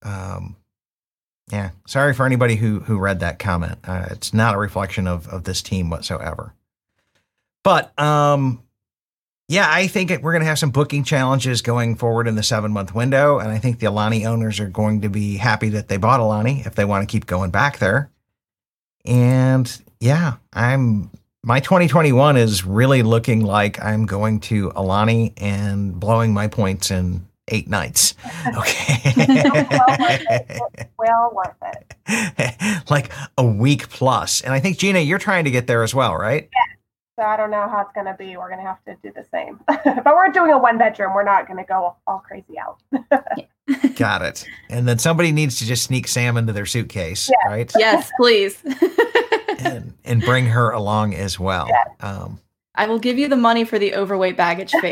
Yeah. Sorry for anybody who read that comment. It's not a reflection of this team whatsoever. But, yeah, I think we're going to have some booking challenges going forward in the 7-month window. And I think the Aulani owners are going to be happy that they bought Aulani if they want to keep going back there. And yeah, my 2021 is really looking like I'm going to Aulani and blowing my points in 8 nights. Okay. Well worth it. Like a week plus. And I think, Gina, you're trying to get there as well, right? Yeah. So I don't know how it's going to be. We're going to have to do the same. But we're doing a 1-bedroom. We're not going to go all crazy out. Got it. And then somebody needs to just sneak Sam into their suitcase, right? Yes, please. and bring her along as well. Yeah. I will give you the money for the overweight baggage fee.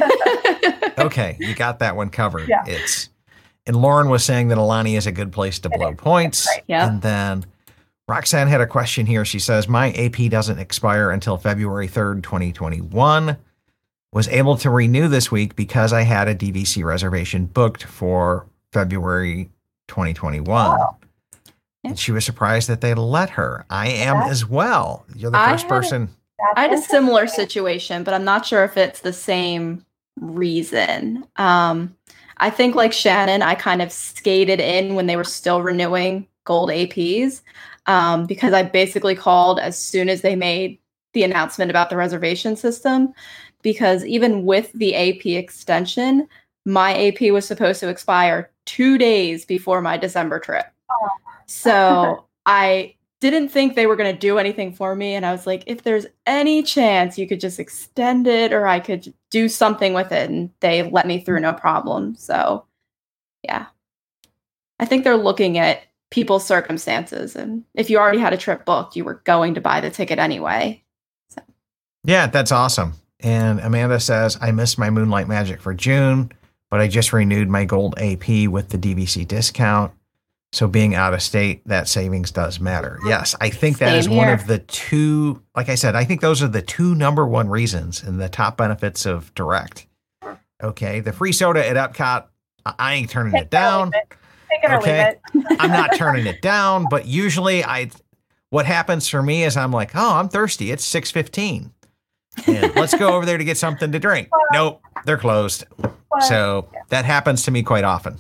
Okay, you got that one covered. Yeah. And Lauren was saying that Aulani is a good place to blow points. Right. Yeah. And then Roxanne had a question here. She says, my AP doesn't expire until February 3rd, 2021. Was able to renew this week because I had a DVC reservation booked for February 2021. Wow. And she was surprised that they let her. I am as well. You're the first person. I had a similar situation, but I'm not sure if it's the same reason. I think like Shannon, I kind of skated in when they were still renewing gold APs because I basically called as soon as they made the announcement about the reservation system, because even with the AP extension, my AP was supposed to expire 2 days before my December trip. Oh. So I didn't think they were going to do anything for me. And I was like, if there's any chance you could just extend it or I could do something with it. And they let me through, no problem. So yeah, I think they're looking at people's circumstances. And if you already had a trip booked, you were going to buy the ticket anyway. So. Yeah, that's awesome. And Amanda says, I missed my Moonlight Magic for June, but I just renewed my gold AP with the DVC discount. So being out of state, that savings does matter. Yes, I think that is one of the two, like I said, I think those are the two number one reasons and the top benefits of direct. Okay, the free soda at Epcot, I ain't turning it down. Take it or leave it. I'm not turning it down, but usually what happens for me is I'm like, oh, I'm thirsty. It's 6:15. And let's go over there to get something to drink. Nope, they're closed. So that happens to me quite often.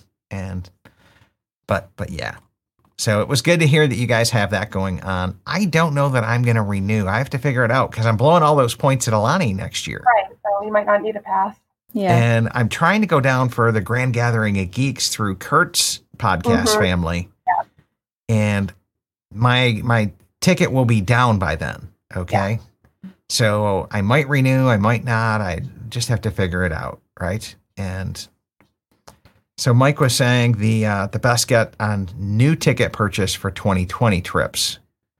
But yeah. So it was good to hear that you guys have that going on. I don't know that I'm going to renew. I have to figure it out because I'm blowing all those points at Aulani next year. Right. So you might not need a pass. Yeah. And I'm trying to go down for the Grand Gathering of Geeks through Kurt's podcast family. Yeah. And my ticket will be down by then. Okay. Yeah. So I might renew. I might not. I just have to figure it out. Right. And so Mike was saying the best get on new ticket purchase for 2020 trips.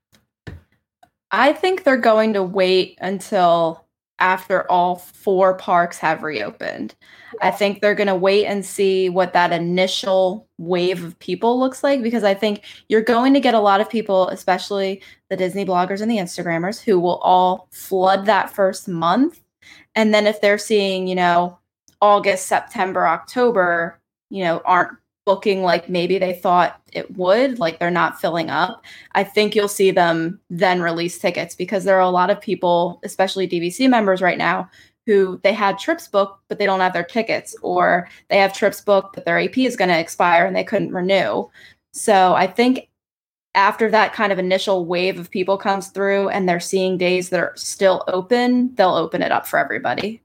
I think they're going to wait until after all 4 parks have reopened. I think they're going to wait and see what that initial wave of people looks like, because I think you're going to get a lot of people, especially the Disney bloggers and the Instagrammers, who will all flood that first month. And then if they're seeing, August, September, October, aren't booking like maybe they thought it would, like they're not filling up, I think you'll see them then release tickets, because there are a lot of people, especially DVC members right now, who they had trips booked, but they don't have their tickets, or they have trips booked, but their AP is going to expire and they couldn't renew. So I think after that kind of initial wave of people comes through and they're seeing days that are still open, they'll open it up for everybody.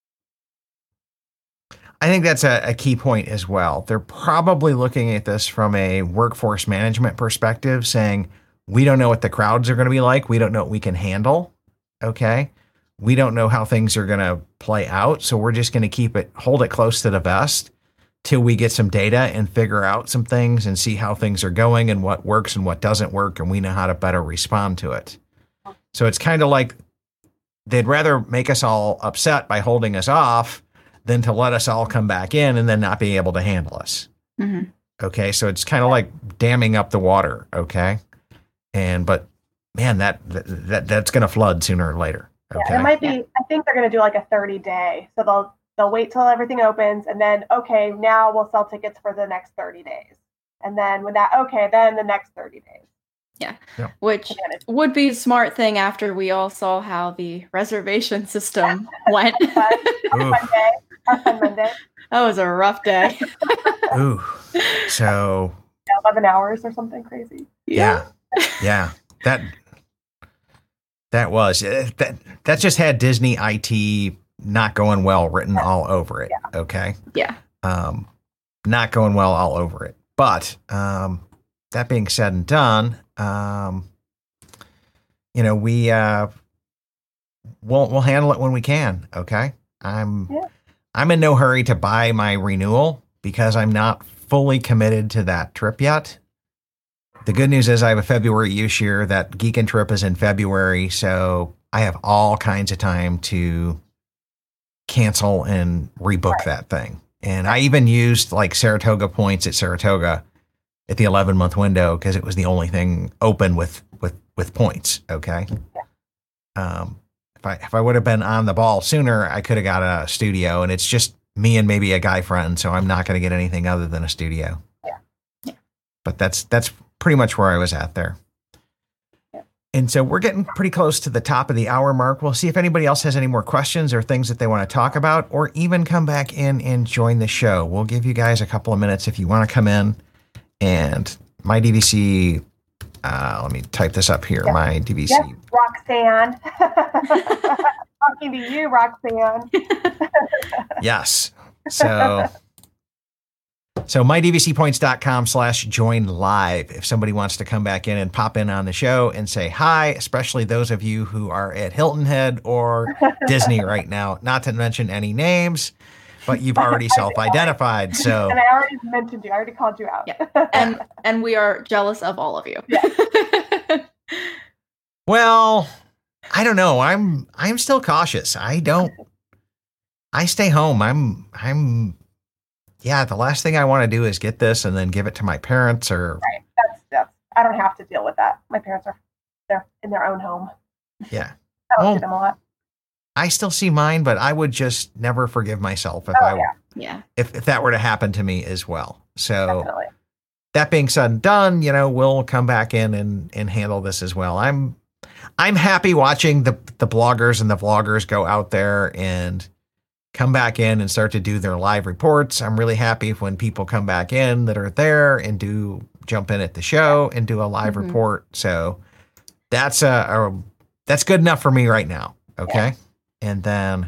I think that's a key point as well. They're probably looking at this from a workforce management perspective, saying, we don't know what the crowds are going to be like. We don't know what we can handle. Okay. We don't know how things are going to play out. So we're just going to hold it close to the vest till we get some data and figure out some things and see how things are going and what works and what doesn't work. And we know how to better respond to it. So it's kind of like they'd rather make us all upset by holding us off than to let us all come back in and then not be able to handle us. Mm-hmm. Okay. So it's kind of like damming up the water. Okay. But man, that's going to flood sooner or later. Okay. Yeah, it might be, I think they're going to do like a 30-day. So they'll wait till everything opens and then, okay, now we'll sell tickets for the next 30 days. And then then the next 30 days. Yeah. Which would be a smart thing after we all saw how the reservation system went. Monday. That was a rough day. Ooh. So 11 hours or something crazy. Yeah. That just had Disney IT not going well written all over it. Yeah. Okay. Yeah. Not going well all over it. But that being said and done, we'll handle it when we can. Okay. I'm in no hurry to buy my renewal because I'm not fully committed to that trip yet. The good news is I have a February use year. That Geekin' trip is in February, so I have all kinds of time to cancel and rebook that thing. And I even used like Saratoga points at Saratoga at the 11-month window because it was the only thing open with points. Okay. If I would have been on the ball sooner, I could have got a studio, and it's just me and maybe a guy friend, so I'm not going to get anything other than a studio. Yeah. But that's pretty much where I was at there. Yeah. And so we're getting pretty close to the top of the hour mark. We'll see if anybody else has any more questions or things that they want to talk about, or even come back in and join the show. We'll give you guys a couple of minutes if you want to come in. And my DVC, let me type this up here. Yes. My DVC. Yes, Roxanne. Talking to you, Roxanne. Yes. So mydvcpoints.com/join live. If somebody wants to come back in and pop in on the show and say hi, especially those of you who are at Hilton Head or Disney right now, not to mention any names, but you've already self-identified. So, and I already mentioned you. I already called you out. Yeah. And we are jealous of all of you. Yeah. Well, I don't know. I'm still cautious. I stay home. The last thing I want to do is get this and then give it to my parents or. Right. That's I don't have to deal with that. My parents they're in their own home. Yeah. I don't see them a lot. I still see mine, but I would just never forgive myself if that were to happen to me as well. So definitely. That being said and done, we'll come back in and handle this as well. I'm happy watching the bloggers and the vloggers go out there and come back in and start to do their live reports. I'm really happy when people come back in that are there and jump in at the show and do a live report. So that's good enough for me right now. Okay. Yeah. And then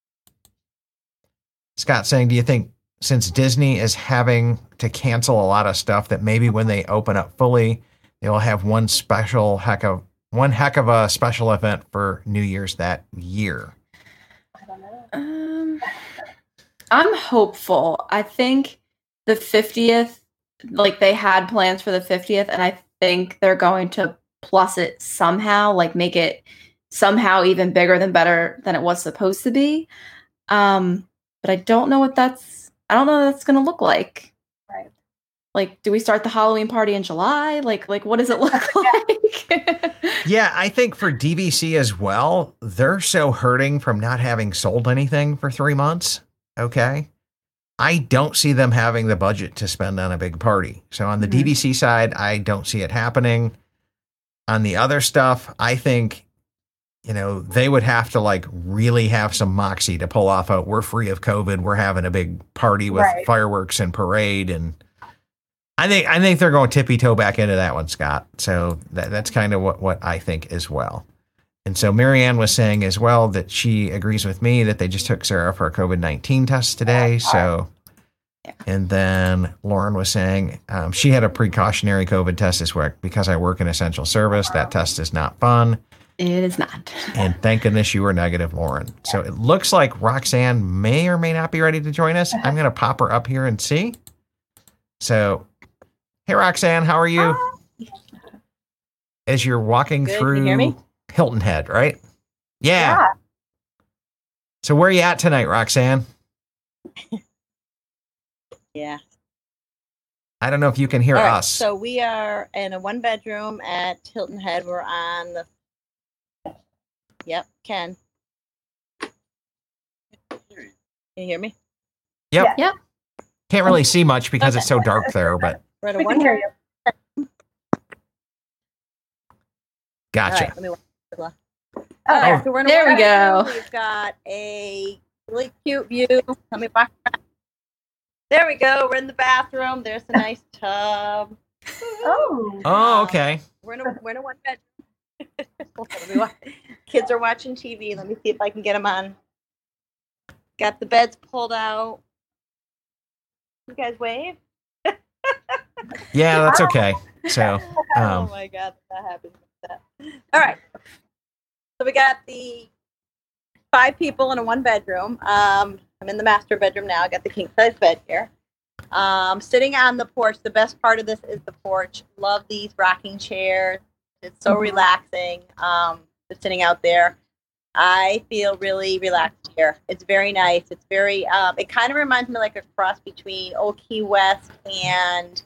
Scott saying, do you think since Disney is having to cancel a lot of stuff that maybe when they open up fully, they'll have one heck of a special event for New Year's that year? I don't know. I'm hopeful. I think the 50th, like they had plans for the 50th, and I think they're going to plus it somehow, like make it somehow even better than it was supposed to be. But I don't know what that's going to look like. Right. Like, do we start the Halloween party in July? Like what does it look like? Yeah, I think for DVC as well, they're so hurting from not having sold anything for 3 months. Okay. I don't see them having the budget to spend on a big party. So on the DVC side, I don't see it happening. On the other stuff, I think, they would have to like really have some moxie to pull off we're free of COVID. We're having a big party with fireworks and parade. And I think they're going tippy toe back into that one, Scott. So that's kind of what I think as well. And so Marianne was saying as well that she agrees with me that they just took Sarah for a COVID-19 test today. So, and then Lauren was saying she had a precautionary COVID test this week because I work in essential service. That test is not fun. It is not. And thank goodness you were negative, Lauren. So it looks like Roxanne may or may not be ready to join us. I'm going to pop her up here and see. So, hey, Roxanne, how are you? As you're walking through Can you hear me? Hilton Head, right? Yeah. So where are you at tonight, Roxanne? Yeah. I don't know if you can hear All right, us. So we are in a 1-bedroom at Hilton Head. We're on the. Yep, Ken. Can you hear me? Yep. Yep. Can't really see much because it's so dark there, but We're at a We can hear you. gotcha. All right, let me. All Oh, right, so we're in a there we go. one-bedroom. We've got a really cute view. Let me walk around. There we go. We're in the bathroom. There's a nice tub. Oh. Oh, okay. We're in a 1-bedroom. Let me watch. Kids are watching TV. Let me see if I can get them on. Got the beds pulled out. You guys wave? Yeah, that's okay. So, Oh my God, that happened. All right. So we got the 5 people in a 1-bedroom. I'm in the master bedroom now. I got the king size bed here. Sitting on the porch. The best part of this is the porch. Love these rocking chairs. It's so relaxing. Just sitting out there. I feel really relaxed here. It's very nice. It's very, it kind of reminds me like a cross between Old Key West and,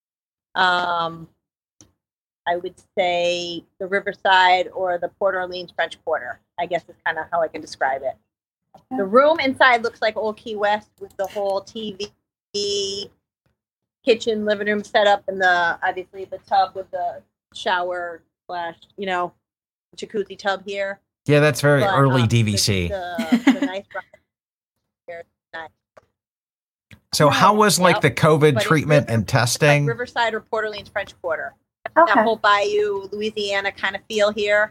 I would say the Riverside or the Port Orleans French Quarter, I guess is kind of how I can describe it. The room inside looks like Old Key West with the whole TV, kitchen, living room setup, and obviously the tub with the shower / jacuzzi tub here. yeah, that's very But, early DVC. The nice here. Nice. So how was like Yep. the COVID But it's treatment really and testing? Like Riverside or Port Orleans French Quarter. Okay. That whole Bayou, Louisiana kind of feel here.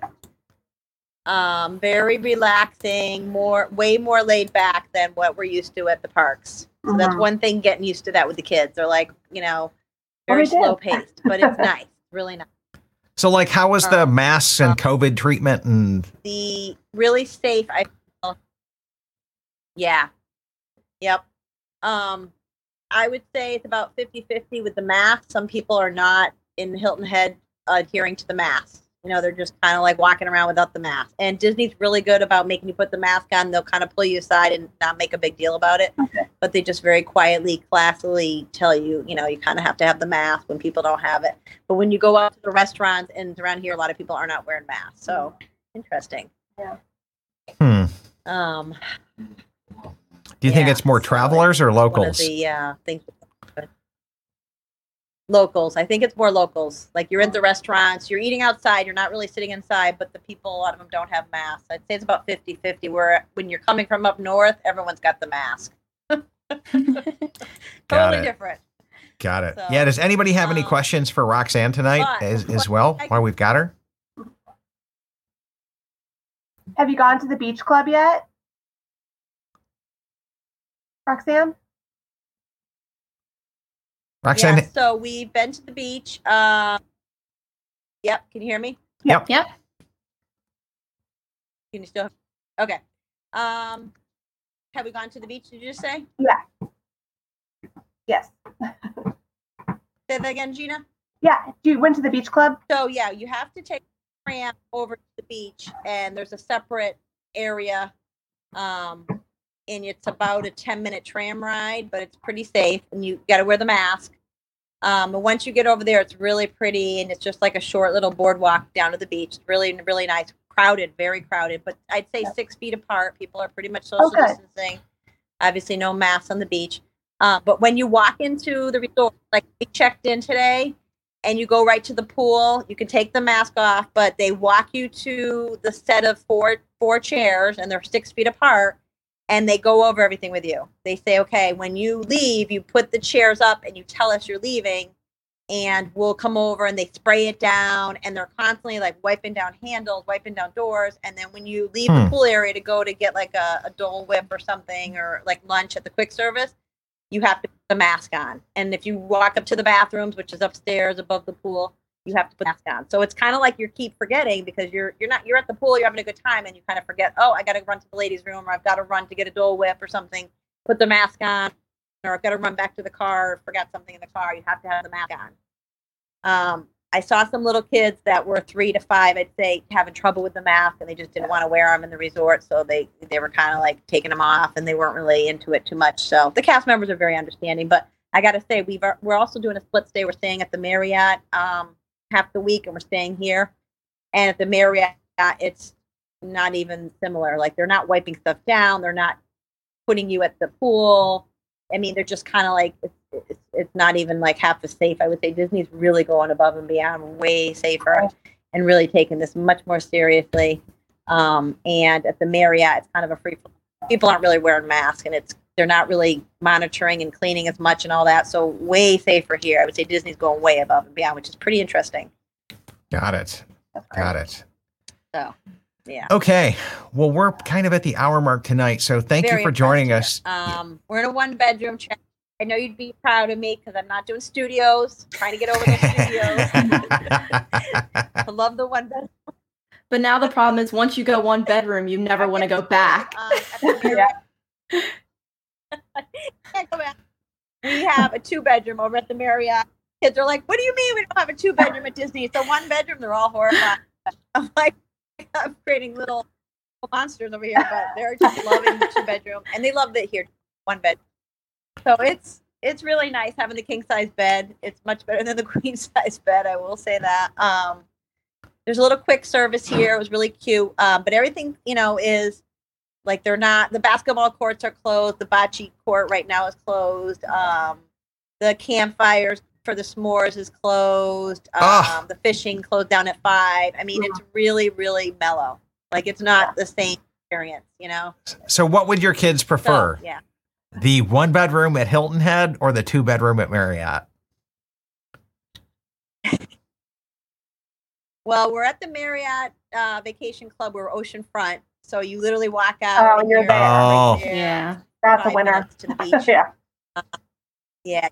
Very relaxing, way more laid back than what we're used to at the parks. So that's Mhm. one thing, getting used to that with the kids. They're like, very we did. slow paced, but it's nice, really nice. So like how was the masks and COVID treatment and The really safe, I feel. Yeah. Yep. I would say it's about 50-50 with the mask. Some people are not in Hilton Head adhering to the mask. They're just kind of like walking around without the mask. And Disney's really good about making you put the mask on. They'll kind of pull you aside and not make a big deal about it. Okay. But they just very quietly, classily tell you, you kind of have to have the mask when people don't have it. But when you go out to the restaurants and around here, a lot of people are not wearing masks. So interesting. do you think Yeah, it's more so travelers or One of locals? the things. Locals. I think it's more locals. Like you're in the restaurants, you're eating outside, you're not really sitting inside, but the people, a lot of them don't have masks. I'd say it's about 50-50, where when you're coming from up north, everyone's got the mask. Totally it. different. Got it. So, Yeah, does anybody have any um, questions for Roxanne tonight but- as well while we've got her? Have you gone to the beach club yet? Roxanne? Roxanne, Yeah, so we've been to the beach. Yep, can you hear me? Yep. Can you still? Okay. Have we gone to the beach? Did you just say? Yes. Say that again, Gina. Yeah. You went to the beach club? So yeah, you have to take a tram over to the beach, and there's a separate area. And it's about a 10-minute tram ride, but it's pretty safe, and you got to wear the mask. But once you get over there, it's really pretty, and it's just like a short little boardwalk down to the beach. It's really, really nice. Crowded, very crowded, but I'd say 6 feet apart. People are pretty much social Okay. distancing. Obviously, no masks on the beach. But when you walk into the resort, like we checked in today, and you go right to the pool. You can take the mask off, but they walk you to the set of four chairs, and they're 6 feet apart, and they go over everything with you. They say, okay, when you leave, you put the chairs up and you tell us you're leaving, and we'll come over, and they spray it down, and they're constantly like wiping down handles, wiping down doors. And then when you leave the pool area to go to get like a Dole Whip or something, or like lunch at the quick service, you have to put the mask on. And if you walk up to the bathrooms, which is upstairs above the pool, you have to put the mask on. So it's kind of like you keep forgetting, because you're at the pool, you're having a good time, and you kind of forget, oh, I got to run to the ladies' room, or I've got to run to get a Dole Whip or something, put the mask on, or I've got to run back to the car, forgot something in the car. You have to have the mask on. I saw some little kids that were 3 to 5, I'd say, having trouble with the mask, and they just didn't want to wear them in the resort. So they were kind of like taking them off, and they weren't really into it too much. So the cast members are very understanding. But I got to say, we're also doing a split stay. We're staying at the Marriott half the week, and we're staying here. And at the Marriott, it's not even similar. Like, they're not wiping stuff down. They're not putting you at the pool. I mean, they're just kind of like, it's not even like half as safe. I would say Disney's really going above and beyond, way safer, and really taking this much more seriously. And at the Marriott, it's kind of a free. People aren't really wearing masks, and they're not really monitoring and cleaning as much and all that. So way safer here. I would say Disney's going way above and beyond, which is pretty interesting. Got it. So, yeah. Okay. Well, we're kind of at the hour mark tonight, so thank you for joining us. We're in a 1-bedroom chat. I know you'd be proud of me because I'm not doing studios. I'm trying to get over those studios. I love the 1-bedroom. But now the problem is, once you go 1 bedroom, you never want to go back. Can't go back. We have a 2-bedroom over at the Marriott. Kids are like, what do you mean we don't have a 2-bedroom at Disney? It's a 1-bedroom. They're all horrified. I'm like, I'm creating little monsters over here, but they're just loving the 2-bedroom, and they love it here, 1 bedroom. So it's really nice having the king size bed. It's much better than the queen size bed, I will say that. There's a little quick service here. It was really cute. But everything, is like, they're not, the basketball courts are closed. The bocce court right now is closed. The campfires for the s'mores is closed. The fishing closed down at 5. I mean, it's really, really mellow. Like, it's not the same experience, So what would your kids prefer? So, yeah. The 1-bedroom at Hilton Head or the 2-bedroom at Marriott? Well, we're at the Marriott Vacation Club. We're oceanfront, so you literally walk out. Oh, and you're there. Oh, there. Yeah. That's a winner. To the beach. Yeah.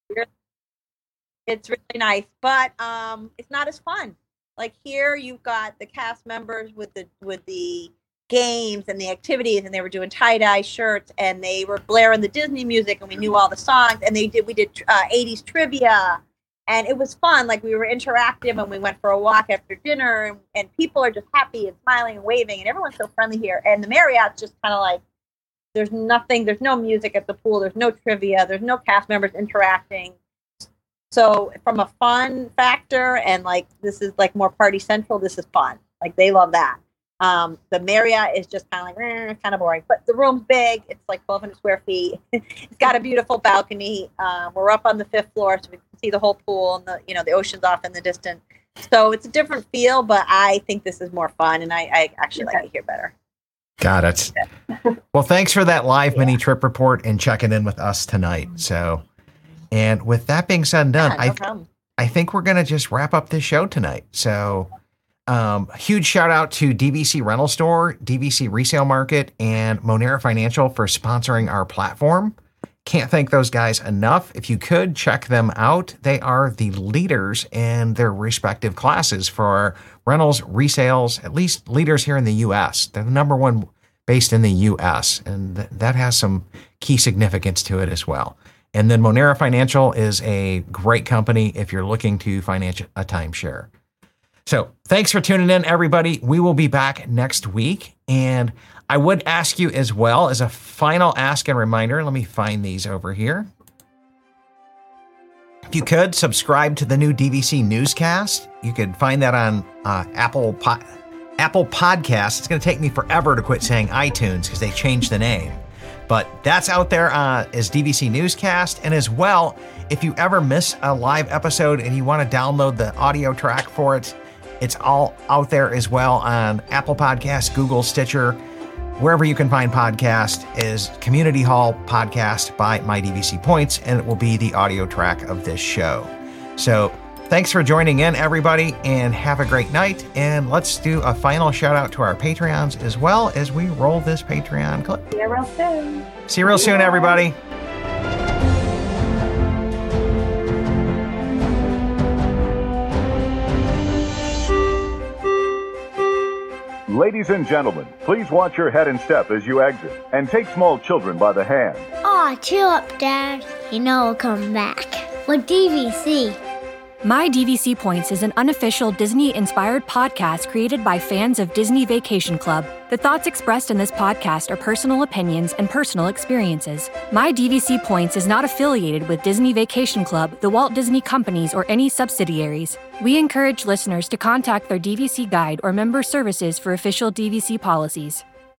It's really nice, but it's not as fun. Like, here, you've got the cast members with the games and the activities, and they were doing tie-dye shirts, and they were blaring the Disney music, and we knew all the songs, and we did 80s trivia, and it was fun. Like, we were interactive, and we went for a walk after dinner, and people are just happy and smiling and waving, and everyone's so friendly here. And the Marriott's just kind of like, there's nothing, there's no music at the pool, there's no trivia, there's no cast members interacting. So from a fun factor, and like, this is like more party central, this is fun. Like, they love that. The Marriott is just kind of like, kind of boring, but the room's big. It's like 1,200 square feet. It's got a beautiful balcony. We're up on the 5th floor, so we can see the whole pool, and the ocean's off in the distance. So it's a different feel, but I think this is more fun, and I actually like it here better. Got it. Well, thanks for that live mini trip report and checking in with us tonight. So, and with that being said and done, No problem. I think we're going to just wrap up this show tonight. So, huge shout out to DVC Rental Store, DVC Resale Market, and Monera Financial for sponsoring our platform. Can't thank those guys enough. If you could check them out, they are the leaders in their respective classes for rentals, resales, at least leaders here in the U.S. They're the number one based in the U.S., and that has some key significance to it as well. And then Monera Financial is a great company if you're looking to finance a timeshare. So thanks for tuning in, everybody. We will be back next week. And I would ask you as well, as a final ask and reminder, let me find these over here. If you could subscribe to the new DVC newscast, you could find that on Apple Podcasts. It's going to take me forever to quit saying iTunes because they changed the name. But that's out there as DVC Newscast. And as well, if you ever miss a live episode and you want to download the audio track for it, it's all out there as well on Apple Podcasts, Google, Stitcher, wherever you can find podcast is Community Hall Podcast by My DVC Points, and it will be the audio track of this show. So thanks for joining in, everybody, and have a great night. And let's do a final shout out to our Patreons as well as we roll this Patreon clip. See you real soon. See you real soon, everybody. Ladies and gentlemen, please watch your head and step as you exit, and take small children by the hand. Aw, chill up, Dad. You know we'll come back. With DVC. My DVC Points is an unofficial Disney-inspired podcast created by fans of Disney Vacation Club. The thoughts expressed in this podcast are personal opinions and personal experiences. My DVC Points is not affiliated with Disney Vacation Club, the Walt Disney Companies, or any subsidiaries. We encourage listeners to contact their DVC guide or member services for official DVC policies.